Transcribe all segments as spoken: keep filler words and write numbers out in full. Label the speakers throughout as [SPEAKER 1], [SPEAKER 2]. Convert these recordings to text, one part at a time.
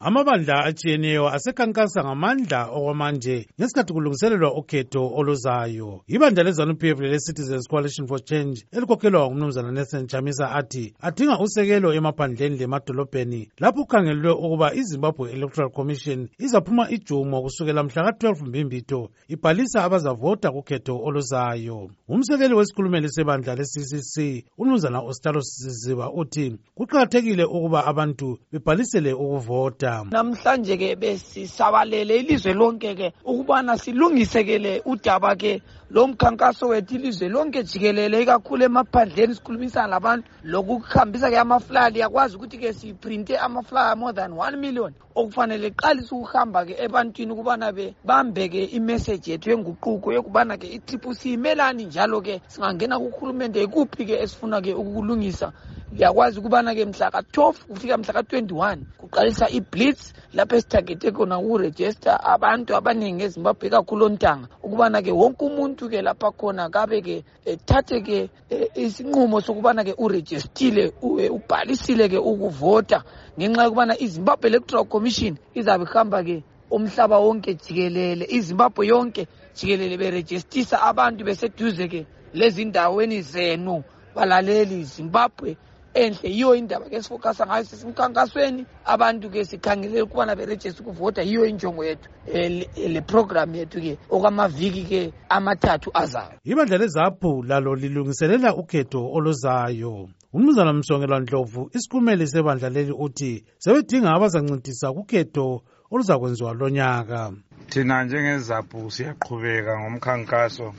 [SPEAKER 1] Amabandla atshiyeneyo asekhankasa ngamandla okwamanje ngesikhathi kulungiselelwa ukhetho oluzayo. Ibandla le-ZANU-P F le-Citizens Coalition for Change elikhokhelwa ngumnumzana Nathan Chamisa athi adinga usekelo emaphandleni lemadolobheni lapho kukhangelelwe ukuba iZimbabwe Electoral Commission izaphuma ijumo kusukela mhla ka twelve Mbimbito ibhalisa abazavota kukhetho oluzayo. Umsekeli wesikhulumeli sebandla le-C C C umnumzana Ostalo Siziba uthi kuqakathekile ukuba abantu bebhalisele ukuvota.
[SPEAKER 2] Namhlanje ke besisabalele ilizwe lonke ke ukubana silungisekele udaba ke lo mkhankaso wethu ilizwe lonke jikelele ikakhulu emaphandleni sikhulumisana labantu lokukhambisa ke amaflyer yakwazi ukuthi ke siprinte amaflyer more than one million okufanele qalisa ukuhamba ke ebantwini ukubana be bambe ke imessage yethu yenguquko yokubana ke i-Triple C imelani njalo ke singangena kukhulumente ikuphi ke esifuna ke ukulungisa. Yakwazi ukubana ke mhla ka twelve kufika mhla ka twenty-one kuqalisa i-blitz lapho esitargete khona ukuregister abantu abaningi eZimbabwe kakhulu ontanga ukubana ke wonke umuntu ke lapha khona kabe ke ethathe ke isinqumo sokubana ke uregistile ubhalisile ke ukuvota ngenxa yokubana iZimbabwe Electoral Commission izabe ihamba ke umhlaba wonke jikelele iZimbabwe yonke jikelele beregistisa abantu beseduze ke lezi ndaweni zenu balaleli Zimbabwe enhle yiyo indaba ke sifokasa ngayo sisimkhankasweni abantu ke sikhangelele ukubana beregister ukuvota yiyo injongo yethu le program yethu ke okwamaviki ke amathathu azayo.
[SPEAKER 1] Ibandla leZAPU lalo lilungiselela ukhetho oluzayo. Umnumzana Msongelwa Ndlovu isikhulumeli sebandla leli uthi sebedinga abazancintisa kukhetho oluzakwenziwa lonyaka.
[SPEAKER 3] Thina njengeZAPU siyaqhubeka ngomkhankaso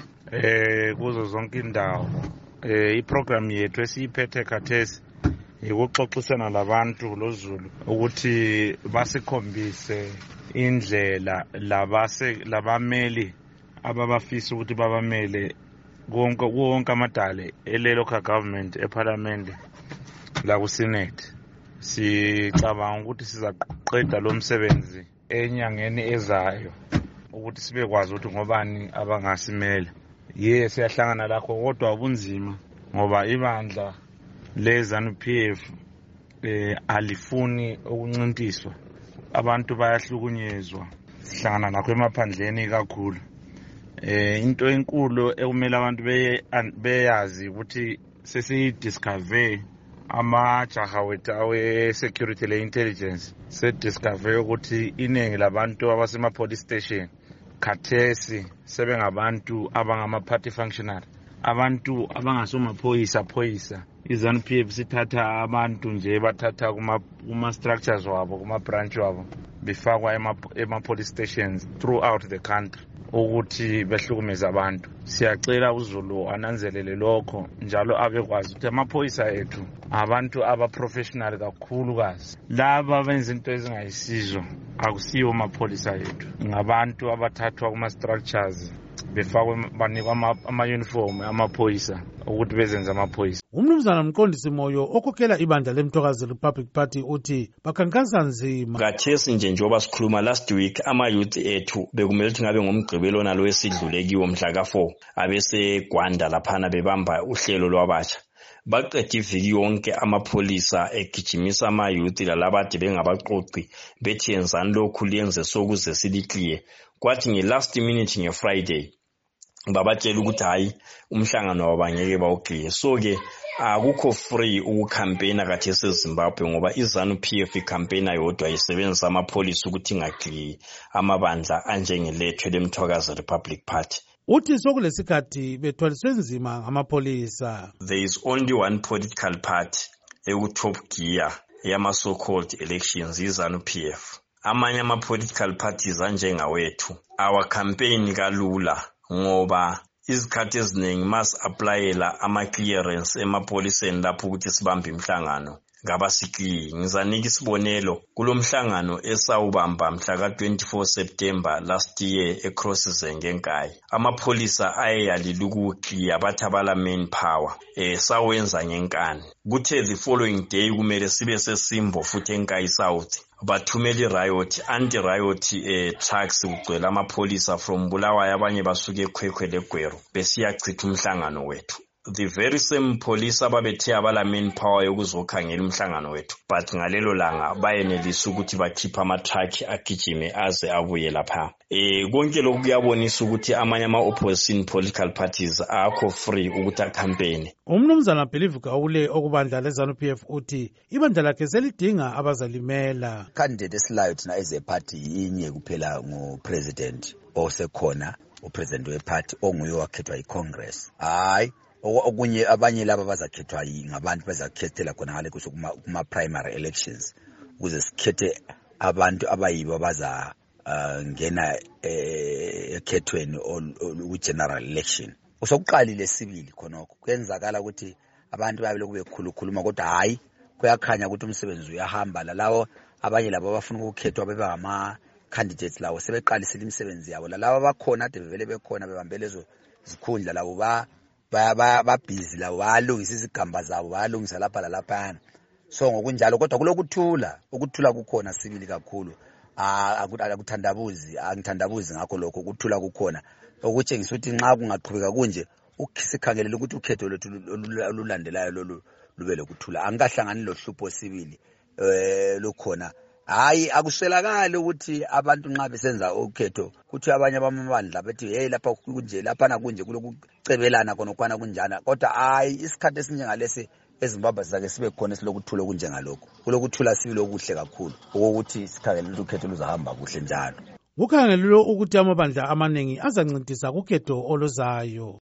[SPEAKER 3] eh kuzo zonke indawo. Eh iprogram yethu esiyiphethe khathesi ukuxoxisana labantu loZulu ukuthi basikhombise indlela labase labameli ababafisa ukuthi babamele konke wonke amadale ele-local government eparliament la ku Senate. Sicabanga ukuthi sizaqeda lo msebenzi enyangeni ezayo ukuthi sibekwazi ukuthi ngobani abangasimela. Ye siyahlangana lakho kodwa ubunzima ngoba ibandla le-ZANU-P F eh alifuni ukuncintiswa. Abantu bayahlukunyezwa. Sihlangana nakho emaphandleni kakhulu. Eh into enkulu ekumele abantu beyazi ukuthi sesiyidiscover amajaha wethu awe security le intelligence se discover ukuthi iningi labantu abasema police station khathesi sebengabantu abangama party functionary abantu abangasoma phoyisa phoyisa. iZANU-P F sithatha abantu nje bathatha kuma kuma structures wabo kuma branch wabo befakwa ema ema police stations throughout the country ukuthi behlukumeza abantu. Siyacela uZulu ananzelele lokho njalo abekwazi ukuthi amaphoyisa ethu abantu aba professional kakhulu kazi. Laba benza into ezingayisizo akusiyo amaphoyisa ethu, ngabantu abathathwa kuma structures befakwe banikwa ama uniform amaphoyisa ukuthi bezenza amaphoyisa.
[SPEAKER 1] Umnumzana Mqondisi Moyo okhokhela ibandla leMthokazi Republic Party uthi bakhankasa nzima.
[SPEAKER 4] Khathesi nje njengoba sikhuluma last week ama youth ethu bekumele ukuthi ngabe ngomgqibelo nalo esidlulekiwe mhla ka four abese Gwanda laphana bebamba uhlelo lwabatsha. Baqeda iviki yonke amapholisa egijimisa ama youth lalabade bengabaqoqi bethi yenzani lokhu liyenze sokuze siliclear. Kwathi nge last minute nge Friday babatshela ukuthi hayi umhlangano wabangeke bawuclear. So ke akukho free ukucampaigna khathesi eZimbabwe ngoba iZANU-P F icampaigna yodwa isebenzisa amapholisa ukuthi ingaclear amabandla anjengelethu leMthokazi Republic Party.
[SPEAKER 1] Uthi sokulesikhathi bethwaliswe nzima ngamapholisa.
[SPEAKER 4] There is only one political party eku top gear yama so called elections iZANU-P F. Amanye ama political parties anjengawethu our campaign kalula ngoba izikhathi eziningi mas applyela ama clearance emapoliseni lapho ukuthi sibambe imhlangano ngabasikli. Ngizanika isibonelo kulomhlangano esawubamba mhla ka twenty-four September last year eCrossizenge eNkayi. Amapholisa ayeyaliluku clear bathabala manpower eh sawenza ngenkani. Kuthe the following day kumele sibe sesimbo futhi eNkayi South bathumeli riot anti riot eh trucks ugcwele amapholisa from Bulawayo abanye basuke eKwekwele eGweru besiyachitha umhlangano wethu. the very same police ababethe abala manpower yokuzokhangela umhlangano wethu, but ngalelo langa bayenelisa ukuthi bakhipha ama-truck agijime aze abuye lapha. Eh konke lokhu kuyabonisa ukuthi amanye ama-opposition political parties akho free ukuthi acampaign.
[SPEAKER 1] Umnumzana Believe Gawule okubandla leZANU P F uthi ibandla lakhe selidinga abazalimela.
[SPEAKER 5] Candidate esilayo thina eze party inye kuphela ngupresident osekhona, upresident weparty onguye wakhethwa yiCongress. Hayi okunye abanye laba bazakhethwa ngabantu bazakhethela khona ngale kuma primary elections ukuze sikhethe abantu abayibo baza ngena ekhethweni ku general election. Usokuqalile sibili khonokho kuyenzakala ukuthi abantu babe kube khulukhuluma kodwa hayi kuyakhanya ukuthi umsebenzi uyahamba. Lalawo abanye labo abafuna ukukhethwa beba ngama candidates lawo sebeqalisile imisebenzi yabo. Lalawo bakhona ade bevele bekhona bebambele lezo zikhundla labo ba ba ba busy labo bayalungisa izigamba zabo bayalungisa lapha lalapha. So ngokunjalo kodwa kulokuthula ukuthula kukhona sibili kakhulu. Ah akuthandabuzi angithandabuzi ngakho lokho kuthula kukhona okutshengisa ukuthi nxa kungaqhubeka kunje ukusikhangelela ukuthi ukhetho lethu olulandelayo lolu lube lokuthula angikahlangani lohlupho sibili eh lokhona. Hayi akuswelakala ukuthi abantu nxa besenza ukhetho kuthi abanye abamabandla bethi hey lapha kunje lapha na kunje kulokucebelana khona kwana kunjana kodwa hayi isikhathi esinjengalesi eZimbabwe sake sibe khona silokuthula kunjengalokho kulokuthula sibili okuhle kakhulu ukuthi sikhangele ukhetho luzahamba kuhle njalo.
[SPEAKER 1] Kukhangelelwe ukuthi amabandla amaningi azancintisa kukhetho oluzayo.